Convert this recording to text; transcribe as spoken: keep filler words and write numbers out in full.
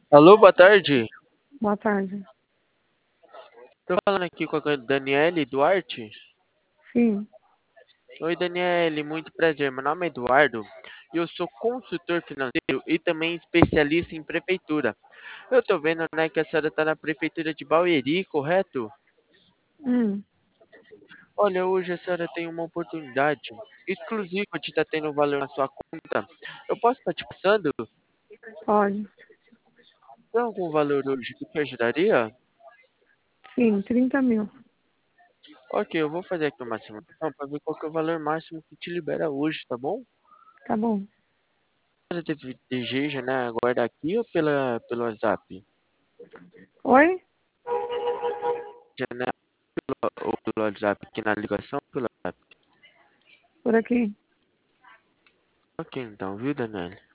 Alô, boa tarde. Boa tarde. Tô falando aqui com a Daniele Duarte. Sim. Oi, Daniele, muito prazer. Meu nome é Eduardo e eu sou consultor financeiro e também especialista em prefeitura. Eu tô vendo, né, que a senhora tá na prefeitura de Barueri, correto? Hum, Olha, hoje a senhora tem uma oportunidade exclusiva de estar tendo valor na sua conta. Eu posso estar te passando? pode. Tem algum valor hoje que te ajudaria? Sim, trinta mil. Ok, eu vou fazer aqui uma simulação para ver qual que é o valor máximo que te libera hoje, tá bom? Tá bom. Você deve- deseja, né, aguardar aqui ou pela, pelo WhatsApp? Oi? Já, né, ou pelo WhatsApp aqui na ligação? Pelo WhatsApp. Por aqui. Ok, então, viu, Daniel?